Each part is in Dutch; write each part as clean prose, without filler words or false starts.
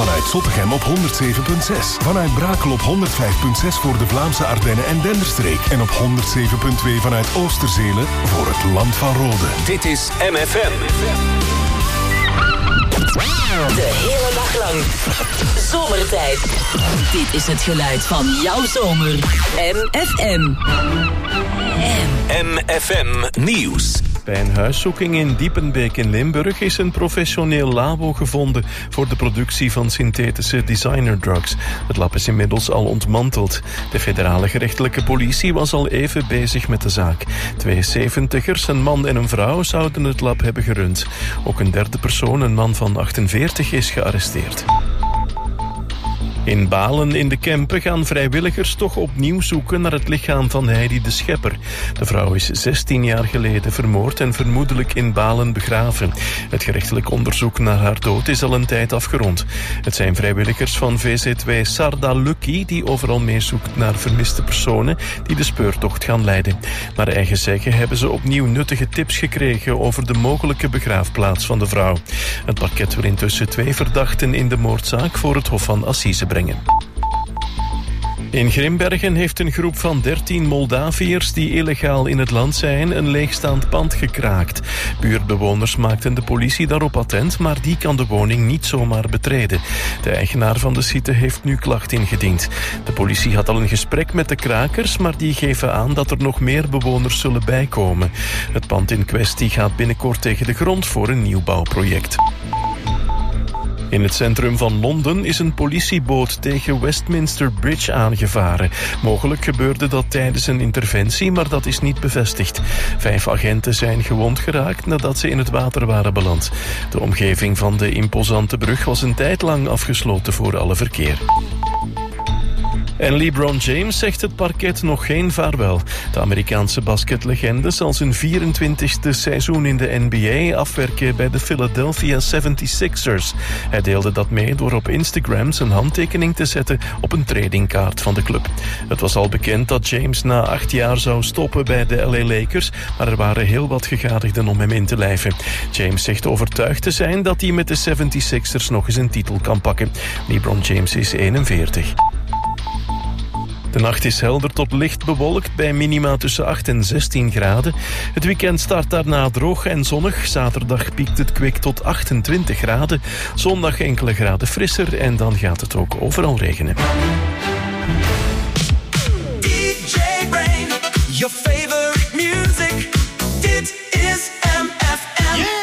Vanuit Zottegem op 107.6. Vanuit Brakel op 105.6 voor de Vlaamse Ardennen en Denderstreek. En op 107.2 vanuit Oosterzelen voor het Land van Rode. Dit is MFM. De hele dag lang. Zomertijd. Dit is het geluid van jouw zomer. MFM. MFM Nieuws. Bij een huiszoeking in Diepenbeek in Limburg is een professioneel labo gevonden voor de productie van synthetische designerdrugs. Het lab is inmiddels al ontmanteld. De federale gerechtelijke politie was al even bezig met de zaak. 2 70'ers, een man en een vrouw, zouden het lab hebben gerund. Ook een derde persoon, een man van 48, is gearresteerd. In Balen in de Kempen gaan vrijwilligers toch opnieuw zoeken naar het lichaam van Heidi de Schepper. De vrouw is 16 jaar geleden vermoord en vermoedelijk in Balen begraven. Het gerechtelijk onderzoek naar haar dood is al een tijd afgerond. Het zijn vrijwilligers van VZW Sarda Lucky die overal meezoekt naar vermiste personen die de speurtocht gaan leiden. Naar eigen zeggen hebben ze opnieuw nuttige tips gekregen over de mogelijke begraafplaats van de vrouw. Het parket wil intussen 2 verdachten in de moordzaak voor het Hof van Assise brengen. In Grimbergen heeft een groep van 13 Moldaviërs die illegaal in het land zijn een leegstaand pand gekraakt. Buurtbewoners maakten de politie daarop attent, maar die kan de woning niet zomaar betreden. De eigenaar van de site heeft nu klacht ingediend. De politie had al een gesprek met de krakers, maar die geven aan dat er nog meer bewoners zullen bijkomen. Het pand in kwestie gaat binnenkort tegen de grond voor een nieuwbouwproject. In het centrum van Londen is een politieboot tegen Westminster Bridge aangevaren. Mogelijk gebeurde dat tijdens een interventie, maar dat is niet bevestigd. 5 agenten zijn gewond geraakt nadat ze in het water waren beland. De omgeving van de imposante brug was een tijd lang afgesloten voor alle verkeer. En LeBron James zegt het parket nog geen vaarwel. De Amerikaanse basketlegende zal zijn 24e seizoen in de NBA afwerken bij de Philadelphia 76ers. Hij deelde dat mee door op Instagram zijn handtekening te zetten op een tradingkaart van de club. Het was al bekend dat James na 8 jaar zou stoppen bij de LA Lakers, maar er waren heel wat gegadigden om hem in te lijven. James zegt overtuigd te zijn dat hij met de 76ers nog eens een titel kan pakken. LeBron James is 41. De nacht is helder tot licht bewolkt bij minima tussen 8 en 16 graden. Het weekend start daarna droog en zonnig. Zaterdag piekt het kwik tot 28 graden. Zondag enkele graden frisser en dan gaat het ook overal regenen. DJ Brain, your favorite music. Dit is MFM. Yeah!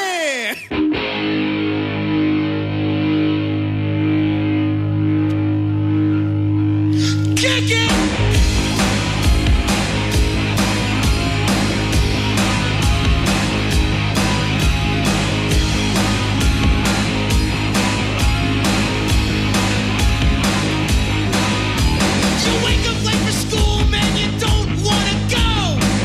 Kick it! You wake up late for school, man, you don't wanna go.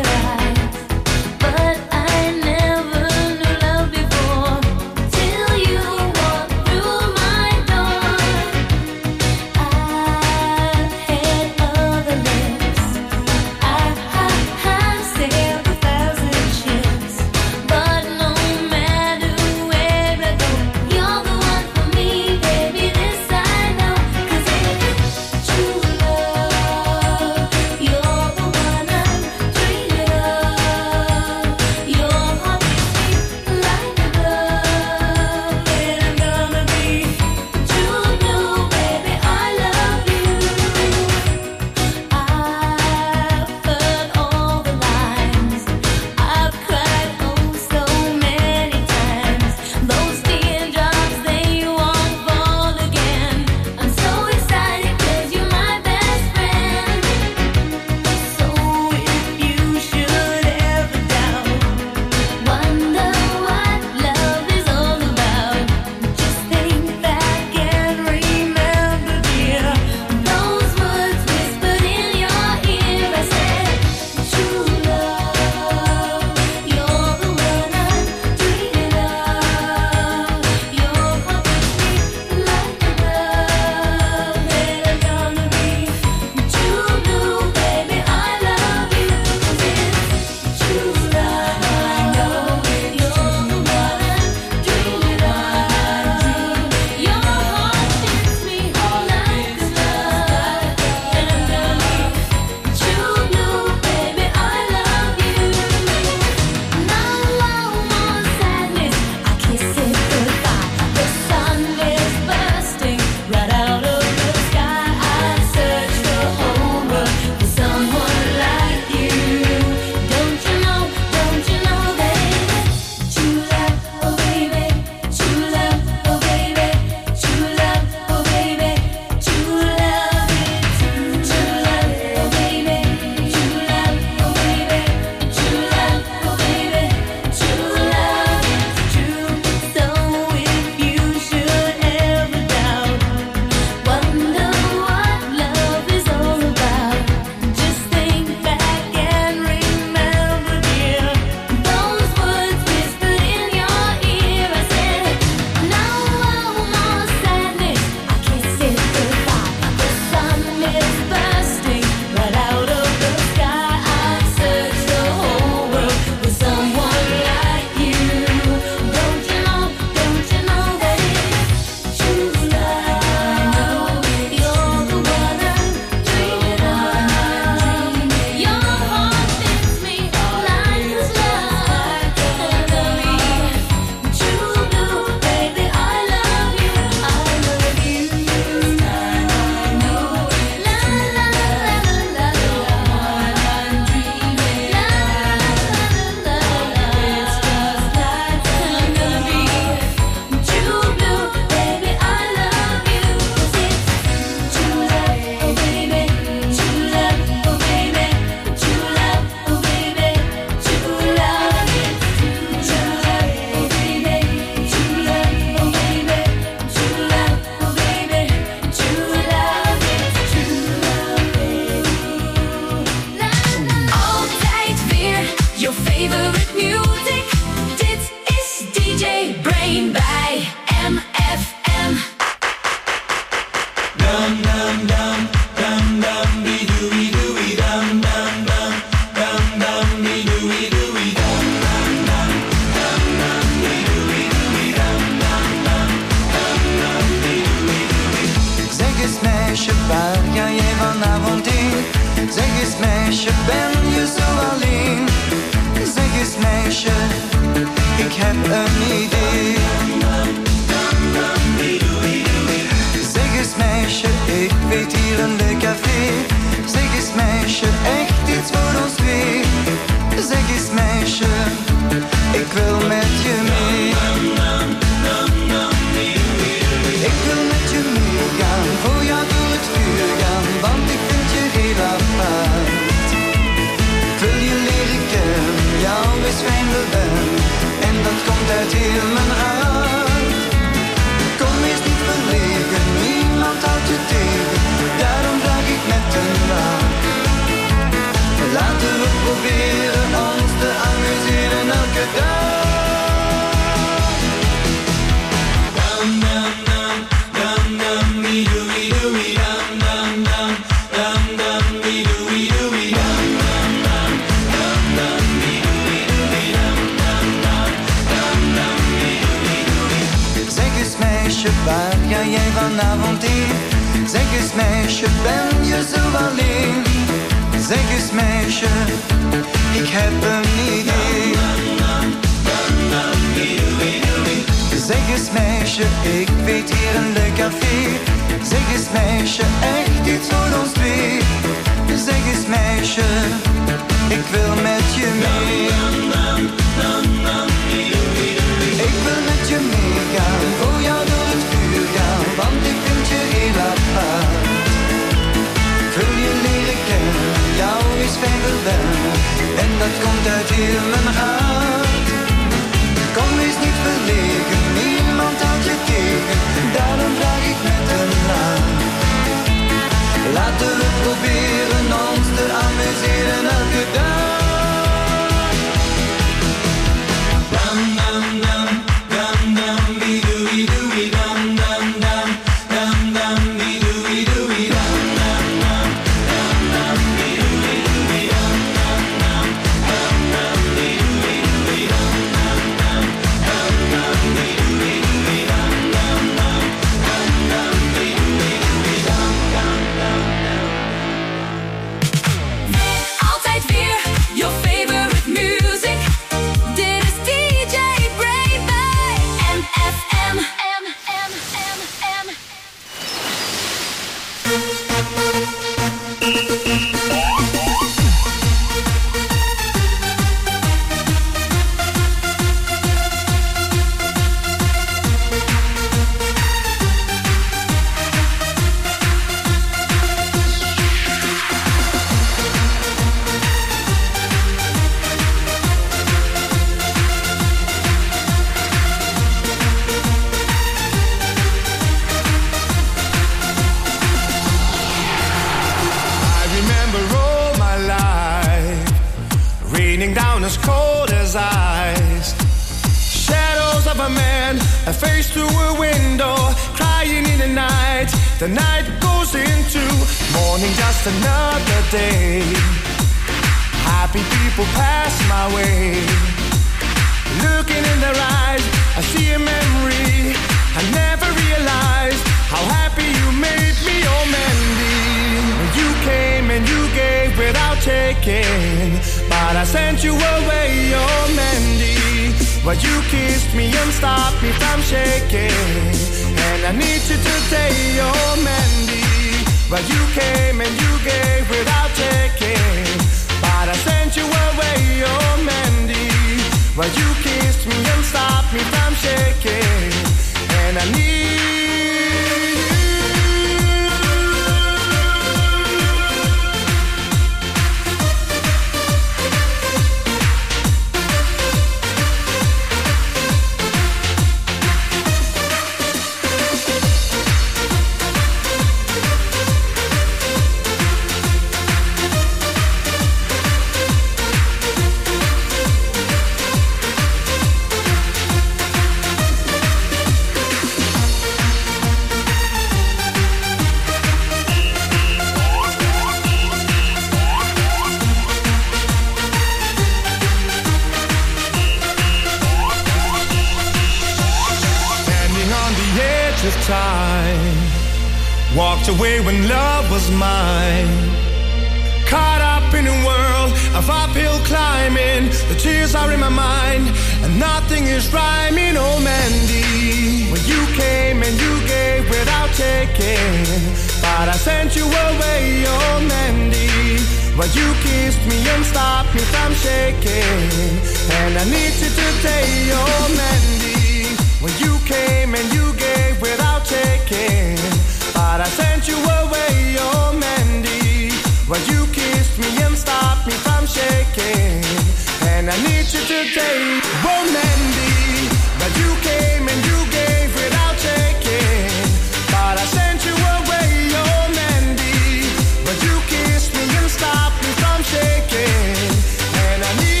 walked away when love was mine. Caught up in a world of uphill climbing. The tears are in my mind and nothing is rhyming. Oh Mandy, when you came and you gave without taking, but I sent you away. Oh Mandy, well you kissed me and stopped me from shaking, and I need you today. Oh Mandy, when you came and you gave without taking, but I sent you away. Oh Mandy, well you kissed me and stopped me from shaking, and I need you today. Oh Mandy, well you came and you gave without taking, but I sent you away. Oh Mandy, well you kissed me and stopped me from shaking, and I need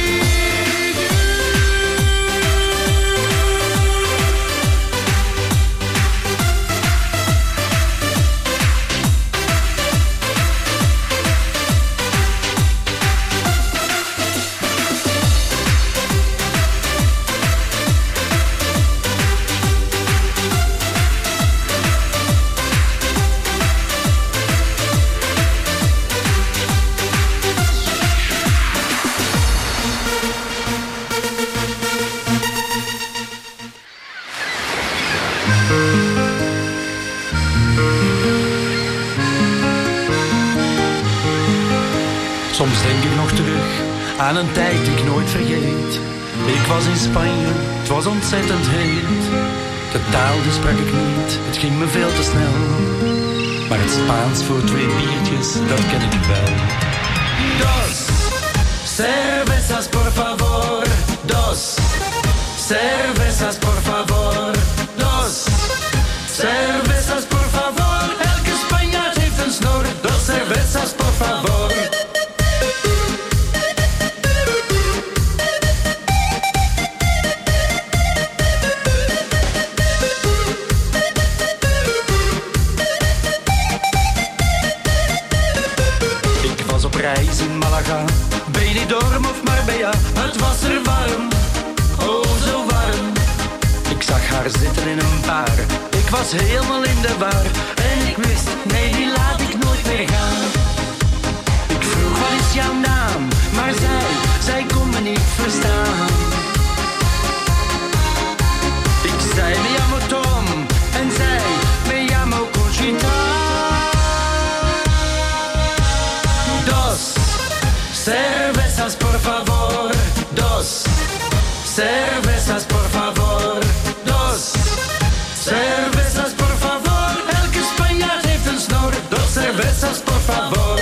Soms denk ik nog terug aan een tijd die ik nooit vergeet. Ik was in Spanje, het was ontzettend heet. De taal die sprak ik niet, het ging me veel te snel. Maar het Spaans voor 2 biertjes, dat ken ik wel. Dos cervezas por favor, dos cervezas por favor, dos cervezas por favor. Elke Spanjaard heeft een snor, dos cervezas por favor. Reis in Malaga, Benidorm of Marbella, het was er warm, oh zo warm. Ik zag haar zitten in een bar, ik was helemaal in de war. En ik wist, nee die laat ik nooit meer gaan. Ik vroeg wat is jouw naam, maar zij kon me niet verstaan. Ik zei me llamo Tom en zij me llamo Conchita. Cervezas por favor, dos cervezas por favor, dos cervezas por favor. Elke Spanjaard heeft een snor, dos cervezas por favor.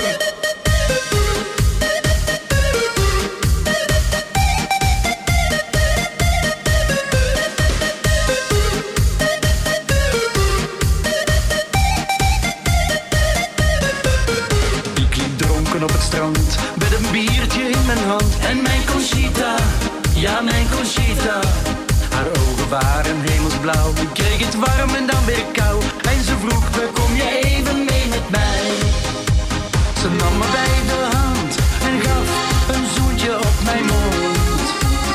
Ik liep dronken op het strand met een biertje in mijn hand. En mijn Conchita, ja mijn Conchita, haar ogen waren hemelsblauw. Ik kreeg het warm en dan weer kou. En ze vroeg me, kom je even mee met mij? Ze nam me bij de hand en gaf een zoentje op mijn mond.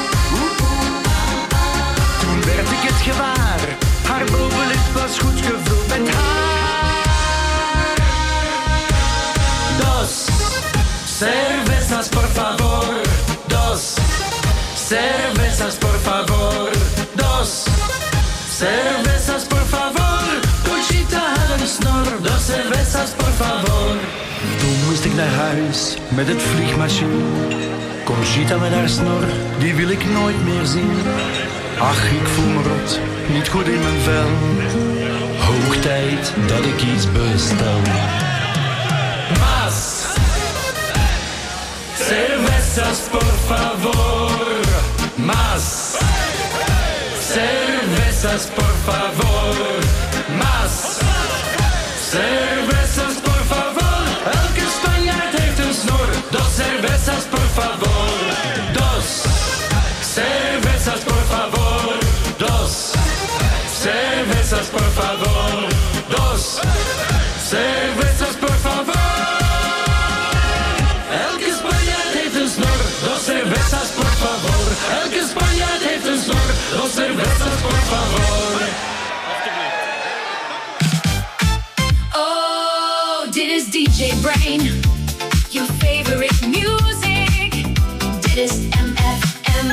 Toen werd ik het gewaar, haar bovenlip was goed gevuld met haar. Dos cervezas por favor, dos cervezas por favor, dos cervezas por favor. Conchita had een snor, dos cervezas por favor. Toen moest ik naar huis met het vliegmachine. Conchita met haar snor, die wil ik nooit meer zien. Ach, ik voel me rot, niet goed in mijn vel. Hoog tijd dat ik iets bestel. Mas cervezas por favor, más cervezas por favor, más cervezas por favor. Elke Spanjaard heeft een snor, dos cervezas por favor, dos cervezas por favor, dos cervezas por favor, dos cervezas por favor. Dos cervezas por favor. Elke Spanjaard heeft een snor. Dos cervezas por favor. Oh. Dit is DJ Brain, your favorite music. Dit is MFM.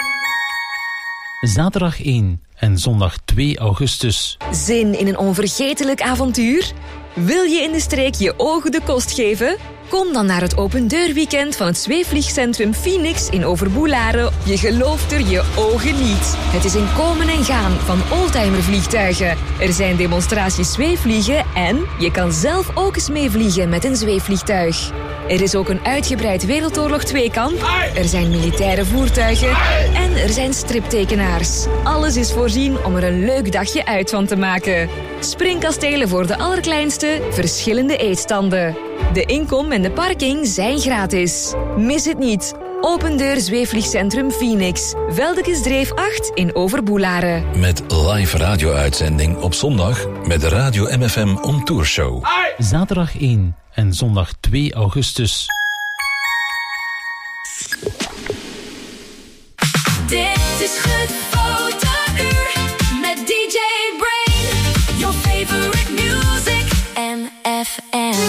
Zaterdag 1 en zondag 2 augustus. Zin in een onvergetelijk avontuur? Wil je in de streek je ogen de kost geven? Kom dan naar het opendeurweekend van het zweefvliegcentrum Phoenix in Overboelaren. Je gelooft er je ogen niet. Het is een komen en gaan van oldtimervliegtuigen. Er zijn demonstraties zweefvliegen en je kan zelf ook eens meevliegen met een zweefvliegtuig. Er is ook een uitgebreid Wereldoorlog 2-kamp. Er zijn militaire voertuigen. En er zijn striptekenaars. Alles is voorzien om er een leuk dagje uit van te maken. Springkastelen voor de allerkleinste, verschillende eetstanden. De inkom en de parking zijn gratis. Mis het niet. Opendeur Zweefvliegcentrum Phoenix. Veldekesdreef 8 in Overboelaren. Met live radio-uitzending op zondag met de Radio MFM On Tour Show. Zaterdag 1 en zondag 2 augustus. Dit is het fotouur met DJ Brain. Your favorite music. MFM.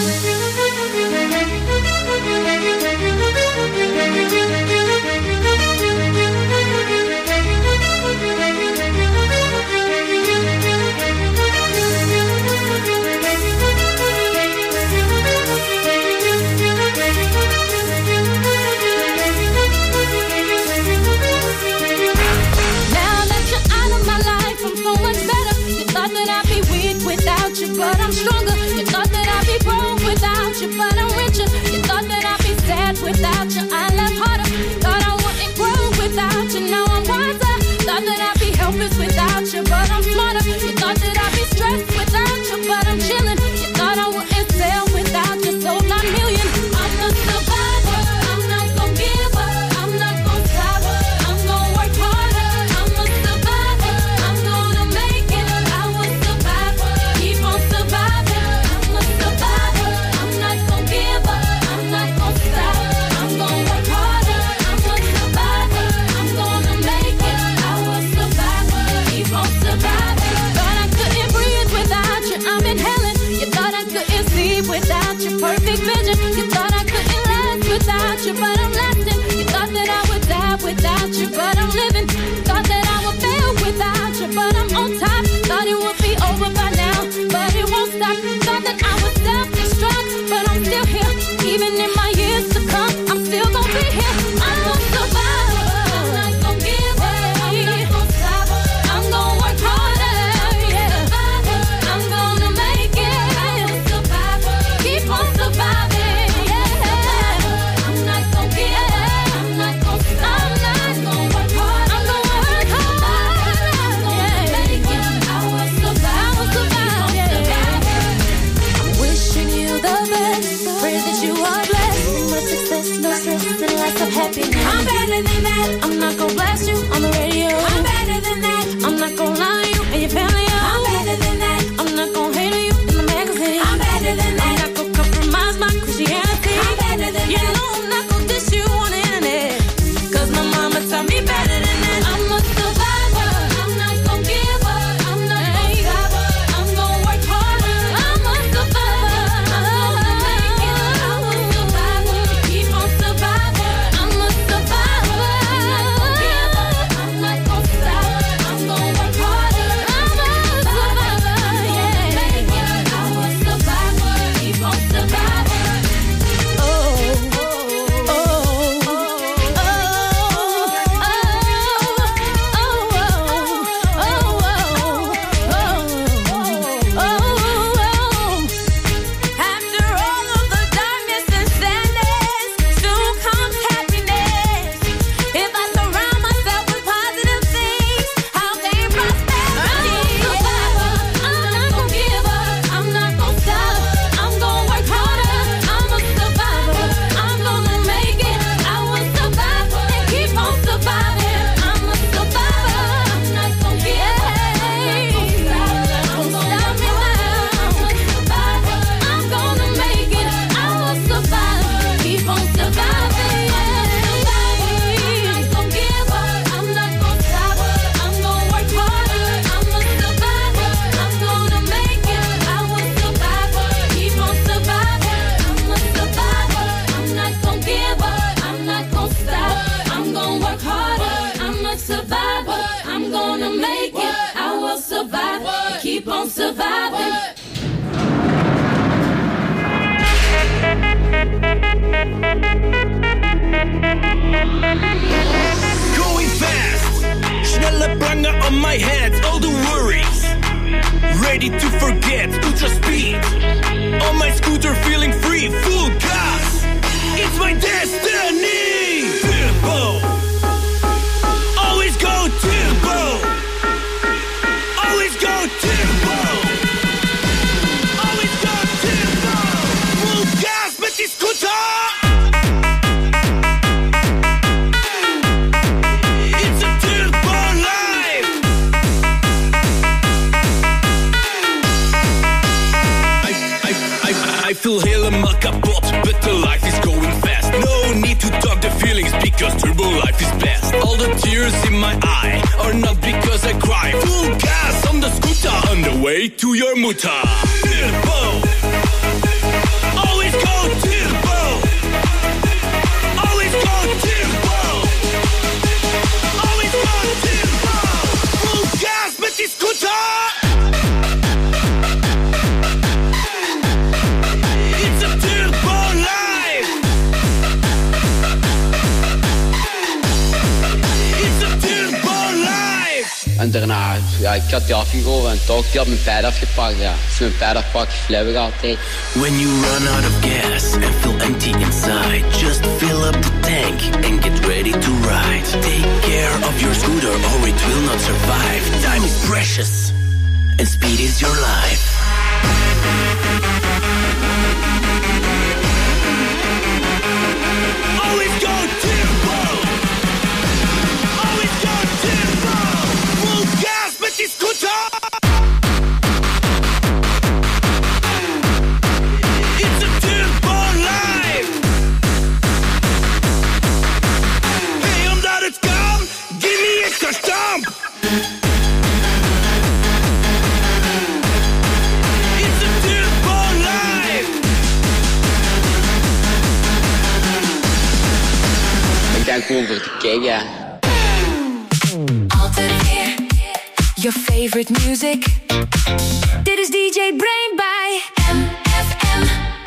But I'm stronger. You thought that I'd be broke without you, but I'm richer. You thought that I'd be sad without you, I laugh harder. Thought I wouldn't grow without you, now I'm wiser. Thought that I'd be helpless without you, but I'm smarter. You thought that I'd be stressed without you, but I'm chilling. You thought I wouldn't sell without you, sold 9 million. I'm a survivor. I'm not gon' give up. I'm not gon' stop. I'm gon' work harder. I'm a survivor. I'm gonna make it. I will survive. Keep on surviving. I'm a survivor. I'm not gon' give up. I'm not gon' stop. I'm gon' work harder. I'm a survivor. I'm gonna make it. I will survive. Keep on surviving. Thought I couldn't breathe without you. I'm inhaling. You thought I couldn't sleep without your perfect vision. You thought I couldn't last without you, but I'm lasting. You thought that I would die without you, but I'm living. Thought that I would fail without you, but I'm on top. Thought it would be over by now, but it won't stop. Thought that I would self-destruct, but I'm still here. Even in my years to come, I'm still gonna be here. I'm a survivor. I'm not gonna give up. I'm not gonna stop. I'm gonna work harder. Yeah. I'm gonna make it. I'm a survivor. Keep on surviving. Yeah. I'm not gonna give up. I'm not gonna stop. I'm not gonna work hard. I'm gonna work hard. I'm gonna make it. I will survive. I will survive. Yeah. I'm wishing you the best. Pray that you are blessed. Much success, no stress, and lots of happiness. I'm better than that. I'm not gonna blast you on the radio. I'm better than that. I'm not gonna lie to you and your family. I'm better than that. I'm not gonna hate on you in the magazine. I'm better than that. I'm not gonna compromise my Christianity. I'm better than that. You know I'm not gonna diss you on the internet. Cause my mama taught me better than that. I'm a survivor. I'm not gonna give up. I'm not gonna stop. I'm gonna work harder. I'm a survivor. I'm gonna make it. I will survive. Keep on surviving. I'm a survivor. I'm not gonna give up. I'm not gonna head all the worries, ready to forget, ultra speed. On my scooter feeling free, full gas. It's my destiny. Turbo. Always go turbo. Always go turbo. Always go turbo. Full gas met die scooter. I feel helemaal kapot, but the life is going fast. No need to talk the feelings, because turbo life is best. All the tears in my eye are not because I cry. Full gas on the scooter, on the way to your muta. Turbo. Always go turbo. Always go turbo. Always go turbo. Full gas met die scooter. En daarna, ja, ik had die afgegoven en toch, die had mijn pijl afgepakt, ja. Als je mijn pijl afpakt, flauw ik altijd. When you run out of gas and feel empty inside, just fill up the tank and get ready to ride. Take care of your scooter or it will not survive. Time is precious and speed is your life. Always go turbo. Always go turbo. Full gas met die scooter. It's a turbo life. Hey, omdat het kan, give me extra stamp. It's a turbo life. Ik ga gewoon voor te kijken, ja. Altijd weer your favorite music. Dit is DJ Brain bij MFM.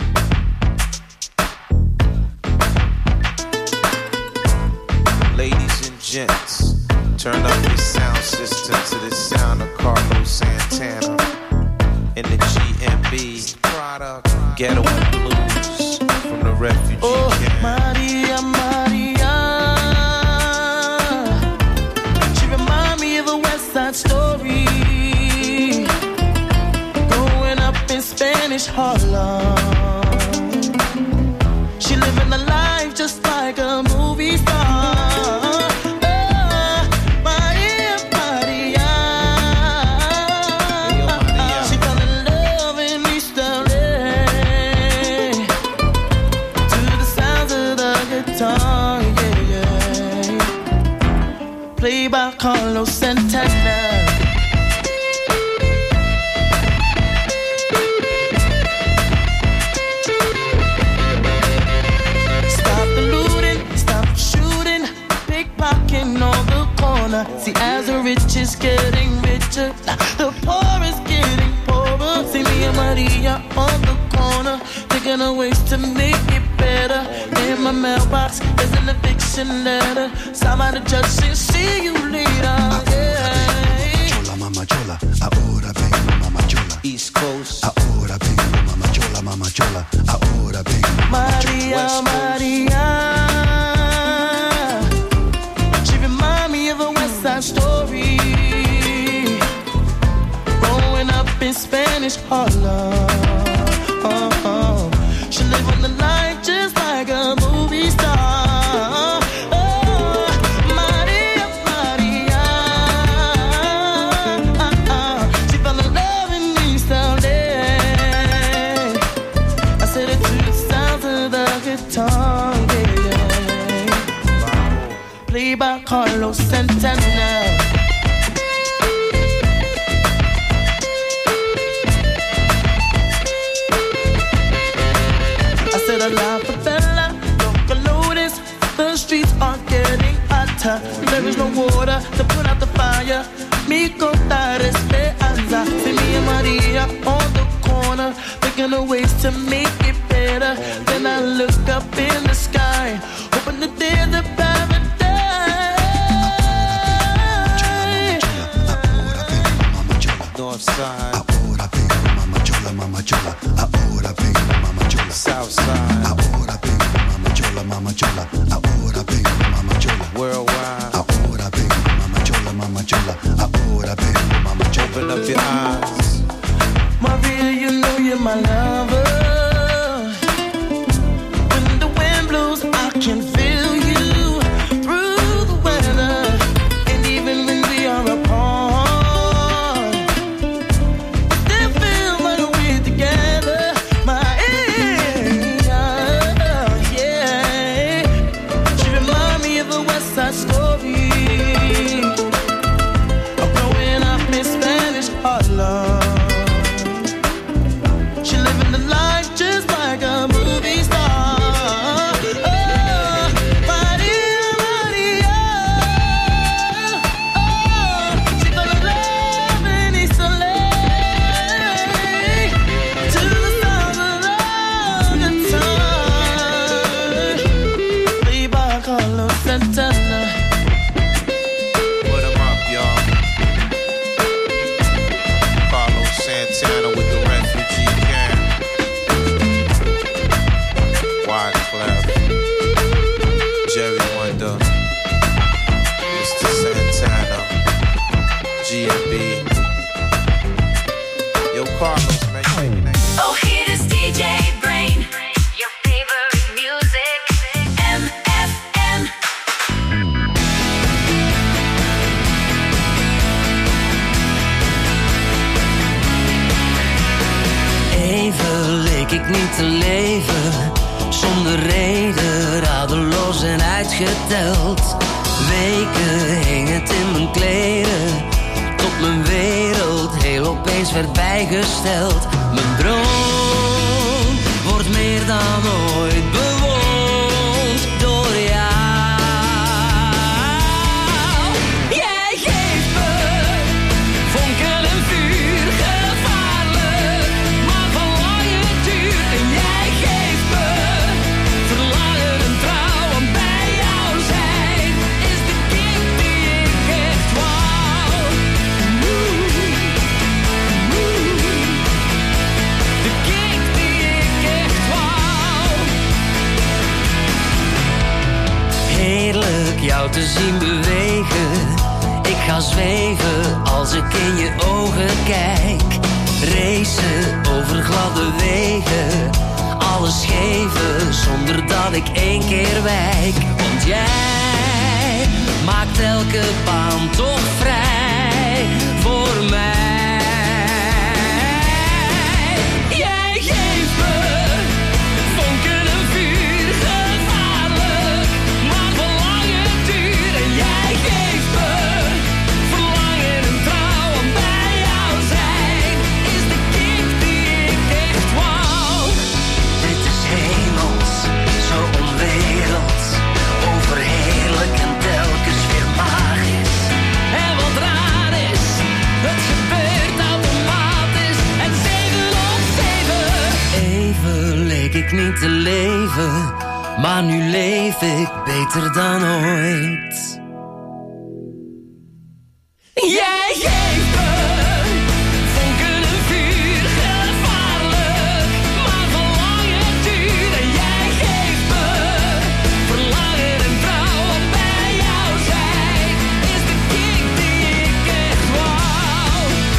Ladies and gents, turn up your sound system to the sound of Carlos Santana in the GMB Ghetto and Blues from the refugee camp. Maria, Maria, she remind me of a West Side Story. Growing up in Spanish Harlem, she living a life just like a movie star. Maria, Maria, she fell in love in East LA to the sounds of the guitar, yeah, yeah. Played by Carlos Santana. Stop the looting, stop the shooting, pickpocketing on the corner. See, as the rich is getting richer, the poor is getting poorer. See me and Maria on the corner, thinking of ways to make it better. In my mailbox, there's an eviction letter. Signed by the judge saying, see you later. Yeah. Chola, mama chola, ahora vengo, mama chola. East Coast, ahora vengo, mama chola, ahora vengo, mama chola. Maria, Maria, she remind me of a West Side Story. Growing up in Spanish Harlem, she live on the life just like a movie star. Maria, Maria, she fell in love in East LA. I said it to the sounds of the guitar, yeah. Played by Carlos Santana. I said a la favela, local notice. The streets are getting hotter. There is no water to put out the fire. Mi contar esperanza. See me and Maria on the corner, thinking of ways to make it better. Then I look up in the sky, hoping that there's a paradise. side. Ahora vengo, mama chola, mama chola. Ahora vengo, mama chola. South side. Ahora vengo, mama chola, mama chola. Ahora vengo, mama chola. Worldwide. Ahora vengo, mama chola, mama chola. Ahora vengo, mama chola. Open up your eyes. Maria, you know you're my lover. When the wind blows, I can feel you through the weather. And even when we are apart, still feel like we're together. My yeah. She remind me of a West Side Story. Of growing up in Spanish Harlem. Just like a movie star. Oh, Maria, Maria. Oh, she fell in love in East LA. To the sound of love and touch. Played by Carlos Santana. Put 'em up, y'all. Carlos Santana with the refugee camp. Wyclef, Jerry Wonder, Mr. Santana, G&B. Yo, Carlos, man, you ain't name. Oh, here is DJ Brain. Your favorite music. MFM. Even leek ik niet te leven. Zonder reden, radeloos en uitgeteld. Weken hing het in mijn kleren. Tot mijn wereld heel opeens werd bijgesteld. Mijn droom wordt meer dan ooit bewoond door jou. Jij geeft me vonken en vuur, gevaarlijk, maar van lange duur. En jij geeft me verlangen en trouw, en bij jou zijn is de kick die ik echt wou. De kick die ik echt wou. Heerlijk jou te zien bewegen. Ik ga zweven als ik in je ogen kijk. Racen over gladde wegen. Alles geven zonder dat ik één keer wijk. Want jij maakt elke baan toch vrij voor mij. Jij geeft me vonken en vuur, gevaarlijk, maar van lange duur. En jij geeft me verlangen en trouw, en bij jou zijn is de kick die ik echt wou. Dit is hemels, zo onwerelds, overheerlijk en telkens weer magisch. En wat raar is, het gebeurt automatisch. En 7 op 7. Even leek ik niet te leven, maar nu leef ik beter dan ooit. Jij geeft me vonken en vuur, gevaarlijk, maar van lange duur. En jij geeft me verlangen en trouw, en bij jou zijn is de kick die ik echt wou.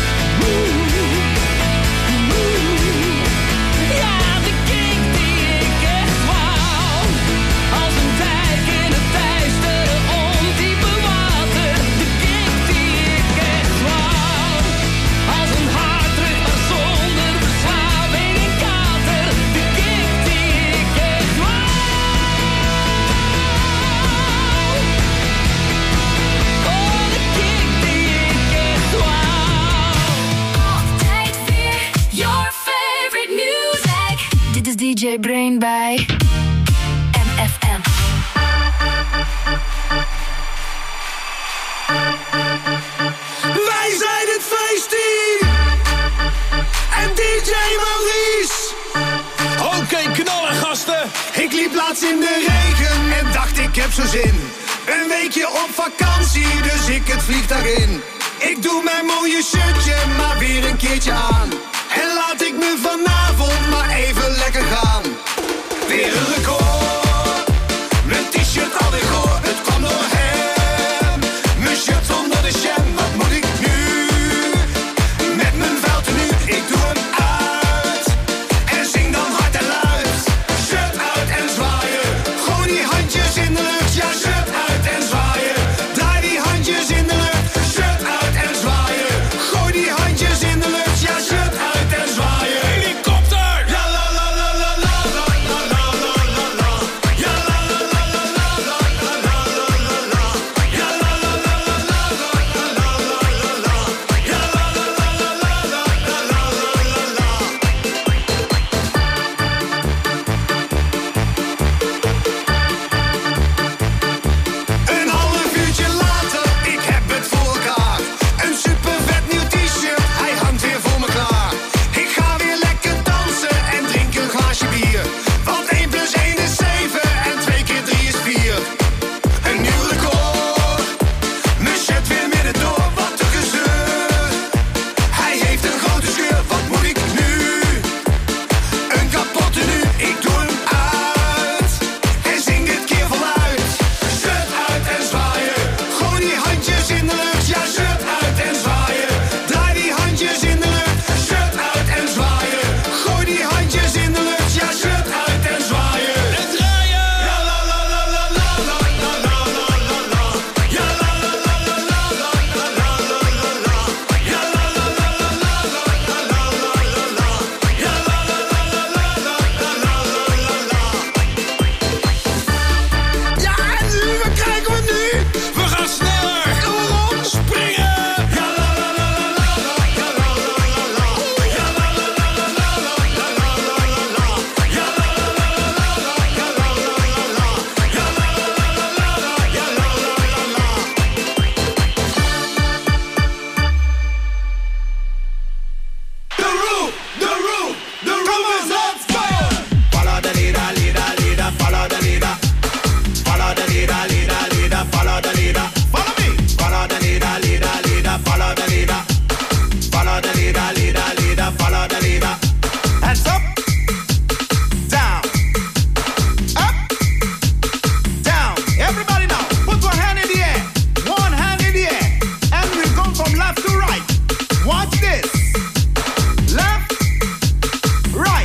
Ja, de kick die ik echt wou. Als een dijk in het duistere ondiepe water. De kick die ik echt wou. Als een harddruk maar zonder verslaving en kater. De kick die ik echt wou. Oh, de kick die ik echt wou. Altijd weer your favorite music. Dit is DJ Brain bij MFM. Wij zijn het feestteam en DJ Maurice. Oké, knallen gasten. Ik liep laatst in de regen en dacht ik heb zo zin. Een weekje op vakantie, dus ik het vliegtuig in. Ik doe mijn mooie shirtje maar weer een keertje aan. En laat ik me vanavond maar even lekker gaan. Weer een record. Mijn t-shirt alweer goor. Het kwam door hem. Mijn shirt zonder de jam. Wat moet ik nu? Met mijn vuil tenue. Ik doe hem uit. En zing dan hard en luid. Shirt uit en zwaaien. Gooi die handjes in de lucht. Ja, shirt uit en zwaaien. Draai die handjes in de lucht. Shirt uit en zwaaien. Gooi die handjes in de lucht. Ja, shirt uit en zwaaien. Helikopter! Ja, la la la la la la la la la la la. Ja, la la la la la la la la la la la. Ja, la la la la la la la la la la. Ja, la la la la la la la la la la. Een half uurtje later, ik heb het voor elkaar. Een super vet nieuw t-shirt, hij hangt weer voor me klaar. Ik ga weer lekker dansen en drink een glaasje bier. Want 1 + 1 is 7 en 2 keer 3 is 4. Een nieuw record, mijn shirt weer midden door, wat een gezeur. Hij heeft een grote scheur, wat moet ik nu? Een kapotte nu, ik doe hem uit. En zing dit keer voluit. Shirt uit en zwaaien. Gooi die handjes in de lucht. Ja, shirt uit en zwaaien. Draai die handjes in de lucht. Shirt uit en zwaaien. Gooi die handjes in de lucht. Ja, shirt uit en zwaaien. En draaien. Ja, la la la la la la la la la la la. Ja, la la la la la la la la la la la. Ja, la la la la la la la la la la la. Ja, la la la la la la la la la la. Ja, en nu, wat krijgen we nu? We gaan sneller. Waarom? Springen. Ja, la la la la la la. Ja, la la la la la. Ja, la la la la la la la la la la. Ja, la la la la la la. Ja, la la la la. Ja, la la la la la. Ja, la la la la. The roof, the roof, the roof is on fire. Follow the leader, leader, leader, follow the leader. Follow the leader, leader, leader, follow the leader. Follow me. Follow the leader, leader, leader, follow the leader. Follow the leader, leader, leader, follow the leader. Hands up, down, up, down. Everybody now, put one hand in the air. One hand in the air. And we go from left to right. Watch this. Left, right.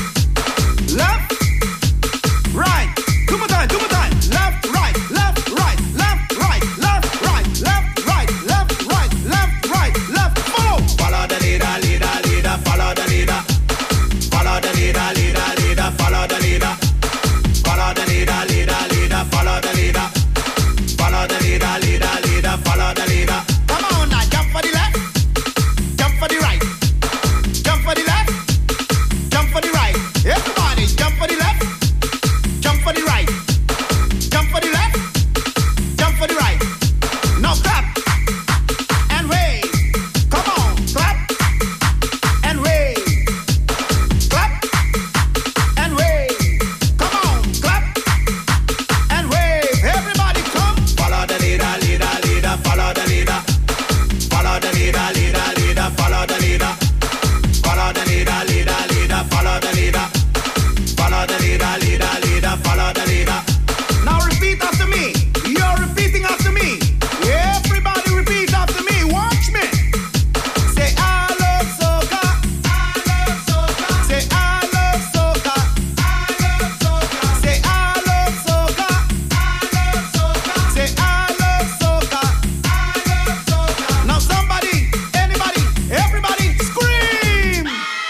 Left, right. Two more time, two more time. Left, right, left, right, left, right, left, right, left, right, left, right, left, right, left. Follow. Follow the leader, leader, leader, follow the leader. Follow the leader, leader, leader, follow the leader. Follow the leader, leader, leader, follow the leader. Follow the leader, leader, leader, follow the leader. Come on now, jump for the left, jump for the right. Jump for the left, jump for the right. Everybody, jump for the left, jump for the right. Jump for the left, jump for the right. Now clap and wave. Come on, clap and wave. Clap and wave. Come on, clap and wave. Everybody come. Follow the leader, leader, leader, follow the leader. Follow the leader, leader, leader, follow the leader. Follow the leader, leader, leader, follow the leader. Follow the leader, leader, leader, follow the leader. Now repeat after me. You're repeating after me. Everybody repeat after me. Watch me. Say I love soca. I love soca. Say I love soca. I love soca. Say I love soca. I love soca. Say I love soca. I love soca. Now somebody, anybody, everybody scream.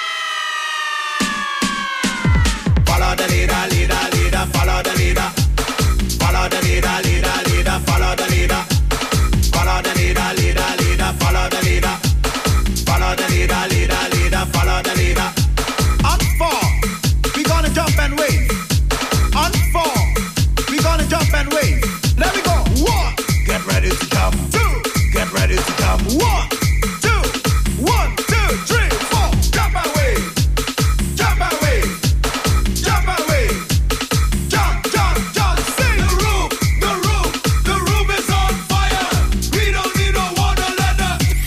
Follow the leader, leader, leader, follow the leader. Follow the leader, leader, leader, follow the leader. Follow the leader, leader, leader, follow the leader. Follow the leader, leader, leader, follow the leader. On 4, we gonna jump and wave. On 4, we gonna jump and wave. Let me go. 1, get ready to jump. 2, get ready to jump. 1, 2, 1, 2, 3, 4. Jump and wave. Jump and wave. Jump and wave. Jump, jump, jump. Sing. The roof, the roof, the roof is on fire. We don't need no water, let the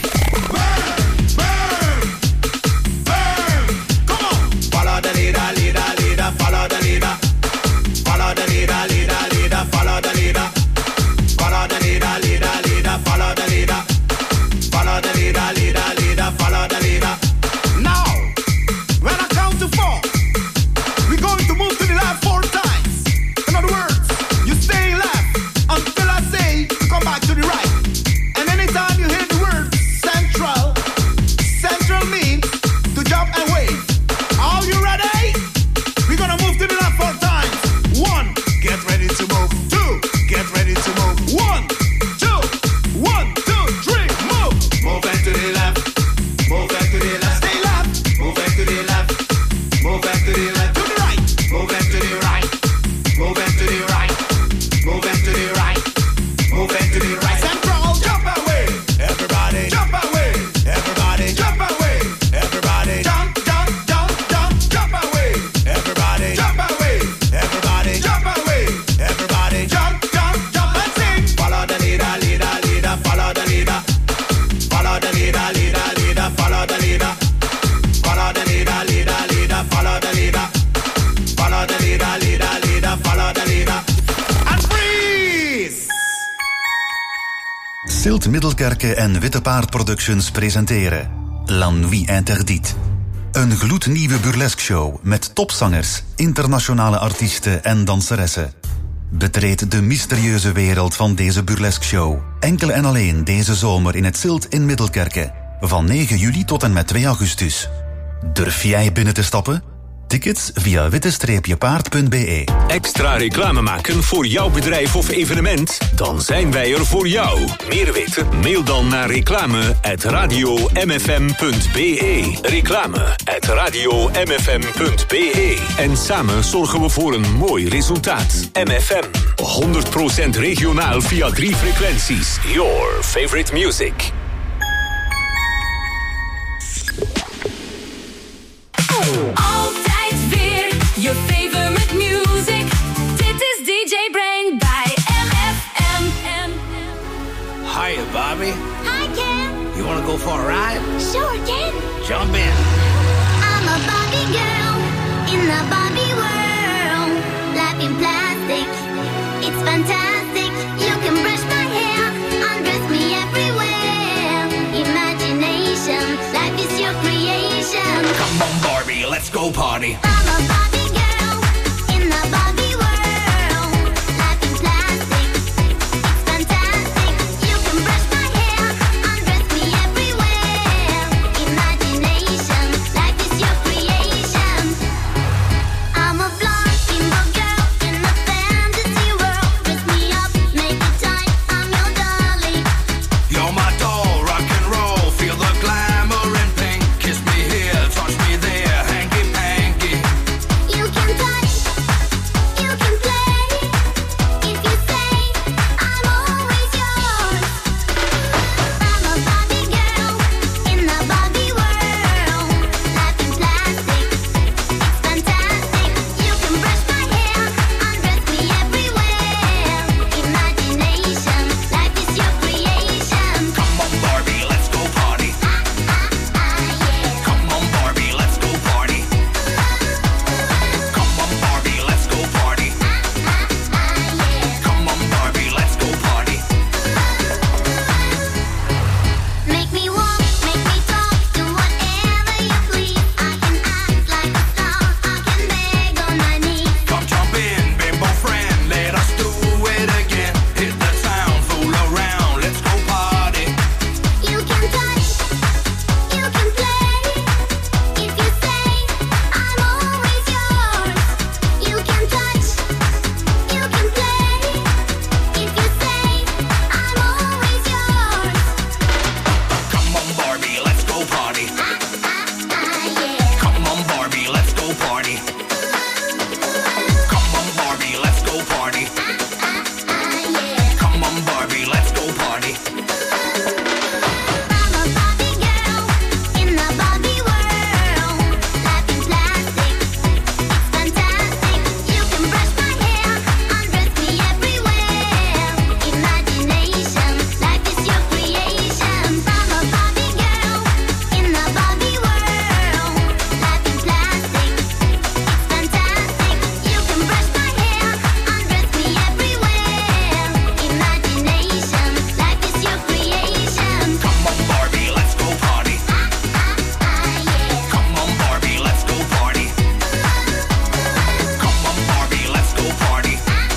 Silt Middelkerke en Witte Paard Productions presenteren La Nuit Interdite. Een gloednieuwe burlesque show met topzangers, internationale artiesten en danseressen. Betreed de mysterieuze wereld van deze burlesque show. Enkel en alleen deze zomer in het Silt in Middelkerke. Van 9 juli tot en met 2 augustus. Durf jij binnen te stappen? Tickets via witte-paard.be. Extra reclame maken voor jouw bedrijf of evenement? Dan zijn wij er voor jou. Meer weten? Mail dan naar reclame@radiomfm.be. Reclame@radiomfm.be. En samen zorgen we voor een mooi resultaat. MFM. 100% regionaal via 3 frequenties. Your favorite music. Altijd weer je favorite music. Dit is DJ Brain bij MFM. Hiya, Bobby. Hi, Ken. You wanna go for a ride? Sure, Ken. Jump in. I'm a Barbie girl in the Barbie world. Life in plastic, it's fantastic. You can brush my hair, undress me everywhere. Imagination, life is your creation. Come on, Barbie, let's go party. I'm a Barbie girl in the Barbie world. Life in plastic, it's fantastic. You can brush my hair, undress me everywhere. Imagination, life is your creation. I'm a blonde steamboat girl in a fantasy world. Dress me up, make it tight, I'm your dolly. You're my doll, rock and roll. Feel the glamour and pink. Kiss me here, touch me there, hanky panky. You can touch, you can play. If you say I'm always yours. I'm a Barbie girl in the Barbie world. Life in plastic, it's fantastic. You can brush my hair, undress me everywhere. Imagination, life is your creation. Come on, Barbie, let's go party. Come on, Barbie, let's go party. Come on, Barbie, let's go party. Come on, Barbie, let's go party. Make me walk, make me talk, do whatever you please. I can act like a star, I can beg on my knees. Come jump in, bimbo friend, let us do it again. Hit the town, fool around, let's go party. You can touch, you can play. If you say I'm always yours. You can touch, you can play. If you say I'm always yours. Come on, Barbie, let's go party. Come on, Barbie, let's go party. Come on, Barbie, let's go party. Come on, Barbie, let's go party. I'm a Barbie girl in the Barbie world. Life in plastic, it's fantastic. You can brush my hair, undress me everywhere. Imagination, life is your creation. I'm a Barbie girl in the Barbie world. Life in plastic, it's fantastic. You can brush my hair, undress me everywhere. Imagination, life is your creation. Come on, Barbie, let's go party. Come on, Barbie, let's go party. Come on, Barbie, let's go party.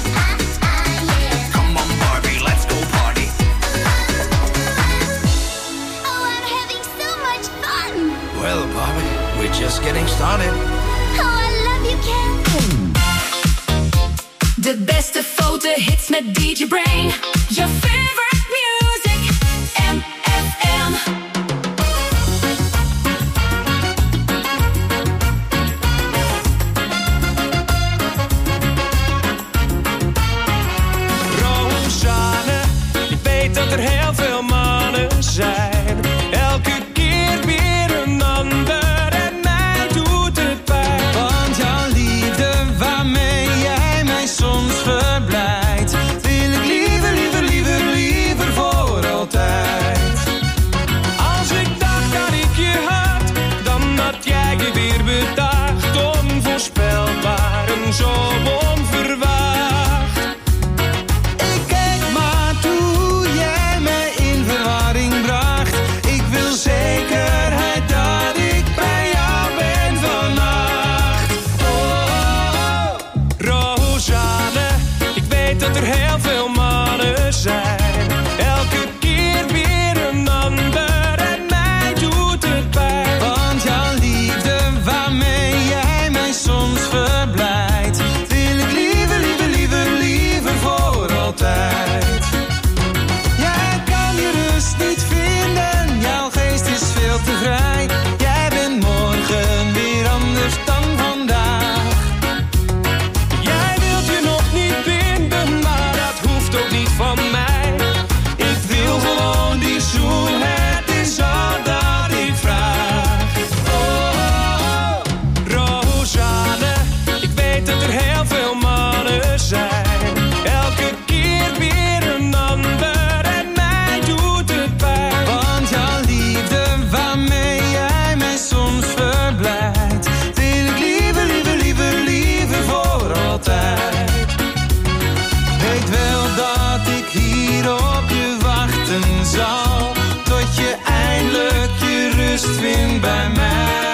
Come on, Barbie, let's go party. Oh, I'm having so much fun. Well, Barbie, we're just getting started. Oh, I love you, Ken. De beste fotohits met DJ Brain. Je favorite music. MFM. Rosanne, je weet dat er heel veel mannen zijn. Elke keer weer een ander en mij doet het pijn. Want jouw liefde waarmee jij mij soms verblijdt, wil ik liever dat er heel veel mannen zijn. Elke keer weer een ander en mij doet het pijn. Want jouw liefde waarmee jij mij soms verblijdt, wil ik liever, liever, liever, liever voor altijd. Jij kan je rust niet vinden, jouw geest is veel te vrij. Jij bent morgen weer anders dan vandaag. Jij wilt je nog niet binden, maar dat hoeft ook niet van mij. Ik wil gewoon die zoen, het is al dat ik vraag. Oh, Rosanne, ik weet dat er heel veel mannen zijn. Elke keer weer een ander en mij doet het pijn. Want jouw liefde waarmee jij mij soms verblijdt, wil ik liever, liever, liever, liever voor altijd. Weet wel dat ik hier op je wachten zal, tot je eindelijk je rust vindt bij mij.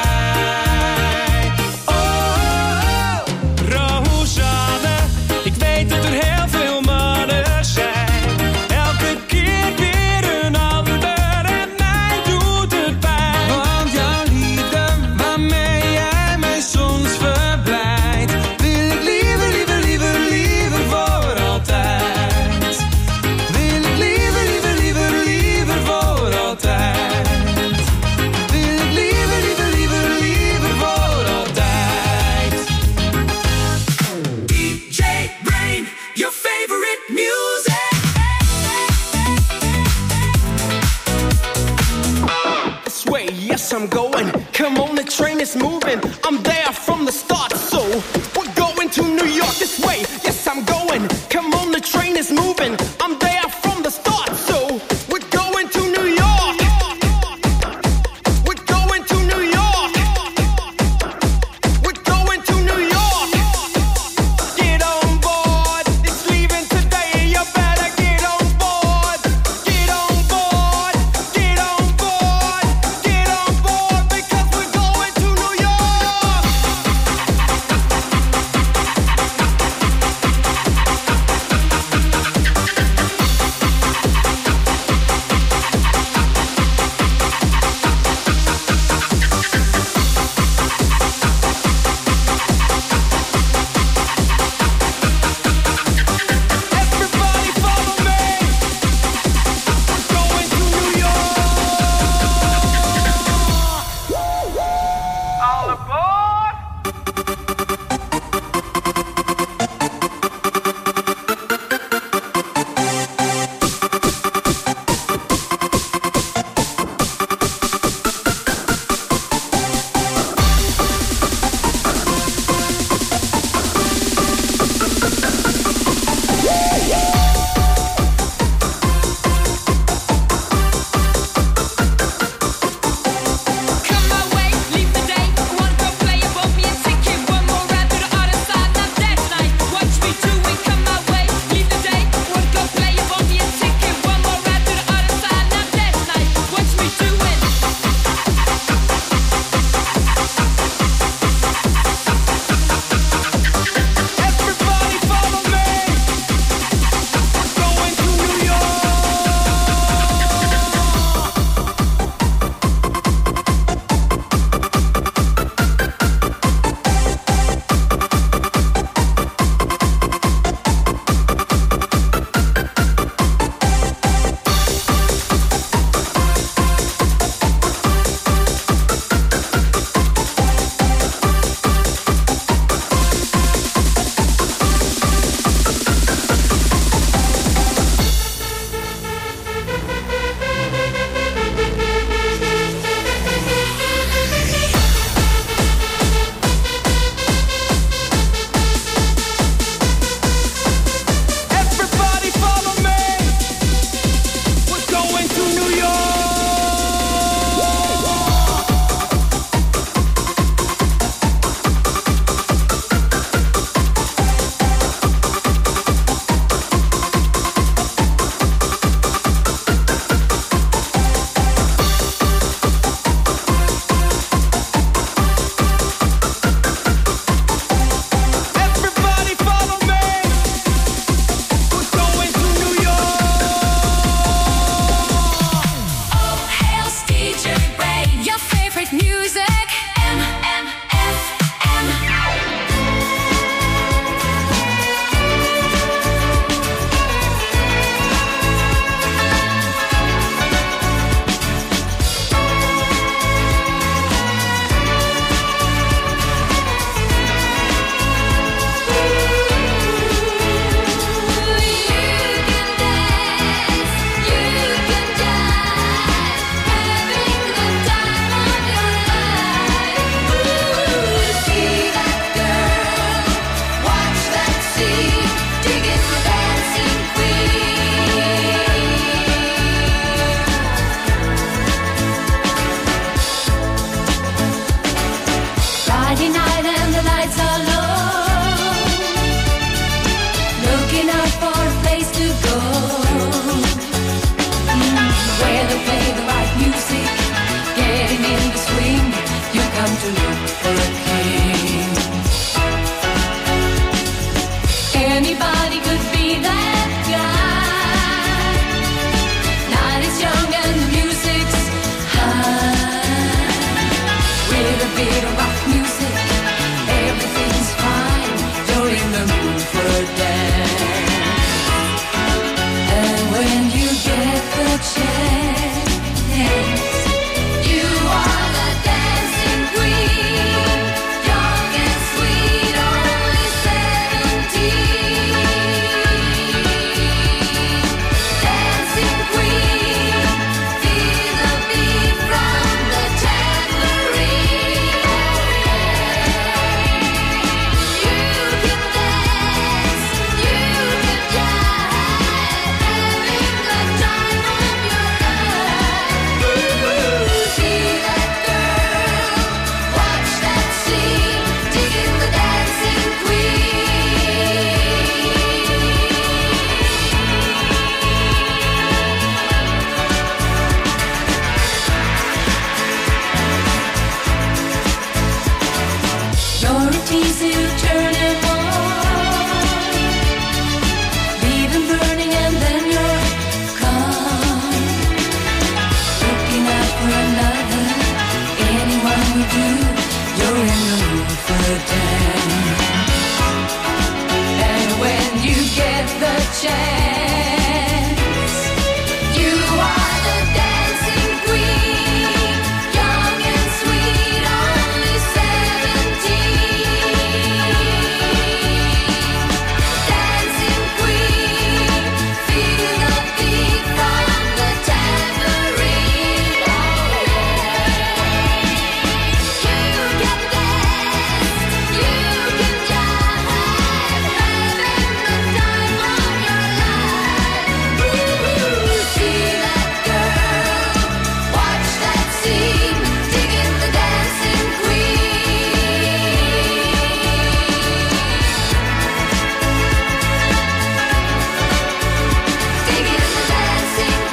Oh, Rosanne, ik weet dat er heel veel mannen zijn. Elke keer weer een ander en mij doet het pijn. Want jouw liefde waarmee jij mij soms verblijdt, wil ik liever, liever, liever, liever voor altijd. Wil ik liever, liever, liever, liever voor altijd. Wil ik liever, liever, liever, liever voor altijd. DJ Brain, your favorite music. This way, yes, I'm going. Come on, the train is moving. I'm there from the start, so we're going to New York. This way, yes, I'm going. Come on, the train is moving. I'm there from the start, so we're going to New York. We're going to New York. We're going to New York. Get on board. It's leaving today. You better get on board. Get on board. Get on board. Get on board because we're going to New York. Anybody could be that guy. Night is young and the music's high. With a bit of rock music, everything's fine. You're in the mood for a dance. And when you get the chance, you are the dancing queen. Young and sweet, only 17. Dancing queen, feel the beat from the tambourine. You can dance, you can jive, having the time of your life. Ooh, see that girl, watch that scene, digging the dancing queen. You're a tease, you turn him on, leave him burning and then you're gone. Looking out for another, anyone will do. You're in the mood for a dance. And when you get the chance, you are the dancing queen. Young and sweet, only 17. Dancing queen, feel the beat from the tambourine. Oh yeah. You can dance, you can jive, having the time of your life. Ooh, see that girl, watch that scene, digging the dancing queen. Digging the dancing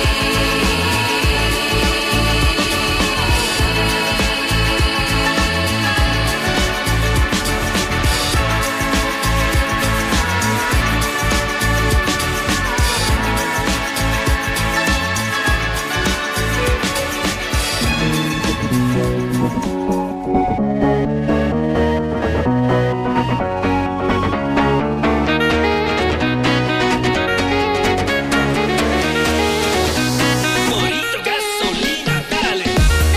Morito, gasolina, dale.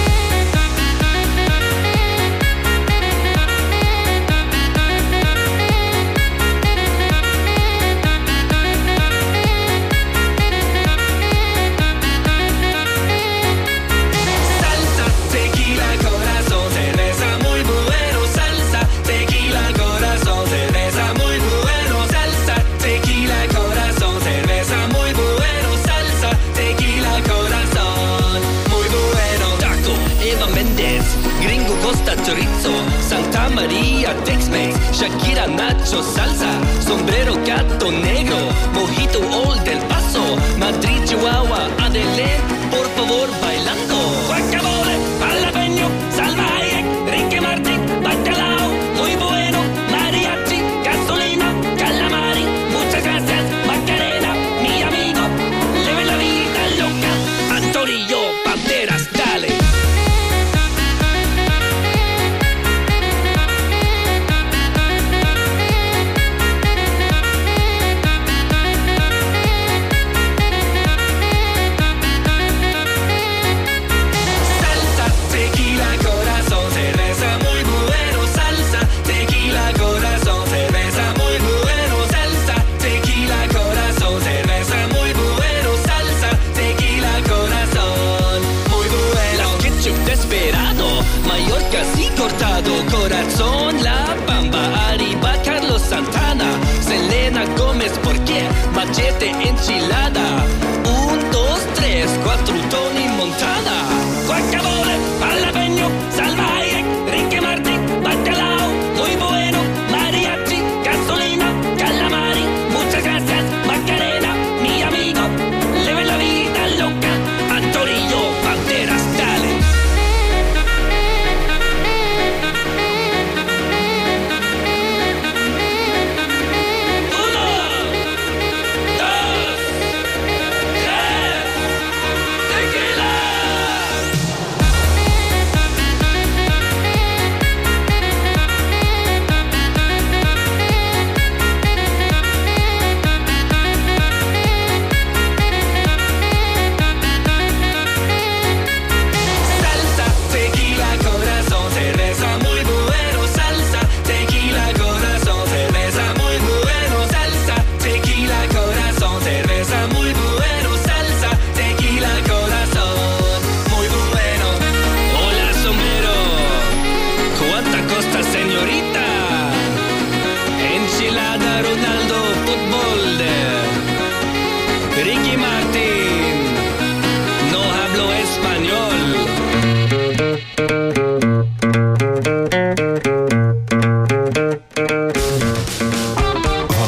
Salsa, tequila, corazón, cerveza muy bueno. Salsa, tequila, corazón, cerveza muy bueno. Salsa, tequila, corazón, cerveza muy bueno. Salsa, tequila, corazón, muy bueno. Taco, Eva Méndez, Gringo Costa Chorizo, Santa María Tex-Mex, Shakira Nacho Salsa, Sombrero Gato Negro, Mojito Old del Paso, Madrid Chihuahua, Adele, por favor